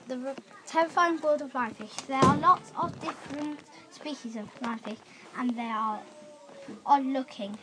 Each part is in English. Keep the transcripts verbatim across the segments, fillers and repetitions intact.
the terrifying world of lionfish. There are lots of different species of lionfish, and they are odd-looking.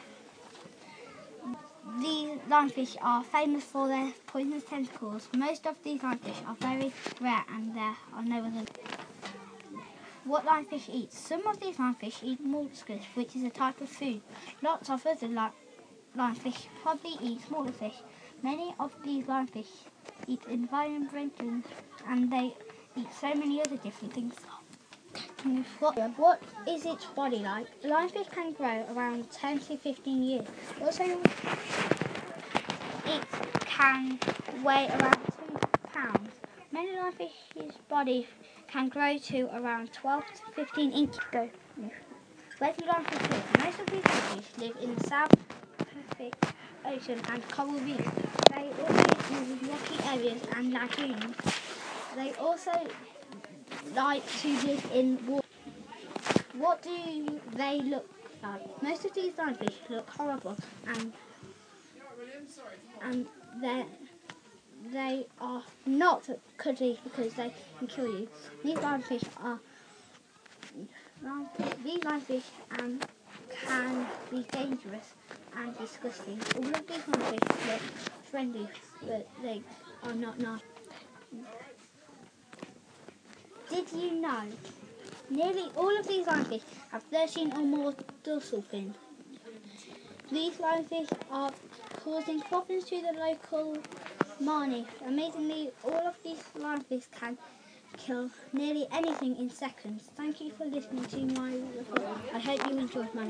These lionfish are famous for their poisonous tentacles. Most of these lionfish are very rare, and there are no other. What lionfish eat? Some of these lionfish eat molluscs, which is a type of food. Lots of other li lionfish probably eat smaller fish. Many of these lionfish eat invertebrates, and they eat so many other different things. What, what is its body like? Lionfish can grow around ten to fifteen years. Also, it can weigh around two pounds. Many lionfish's body can grow to around twelve to fifteen inches. Go. Where do lionfish live? Most of these lionfish live in the South Pacific Ocean and coral reefs. They also live in rocky areas and lagoons. They also like to live in water. What do they look like? Most of these lionfish look horrible, and and they they are not cuddly because they can kill you. These lionfish are these lionfish um, can be dangerous and disgusting. All of these lionfish look friendly, but they are not nice. Did you know nearly all of these lionfish have thirteen or more dorsal fins? These lionfish are causing problems to the local marnie. Amazingly, all of these lionfish can kill nearly anything in seconds. Thank you for listening to my report. I hope you enjoyed my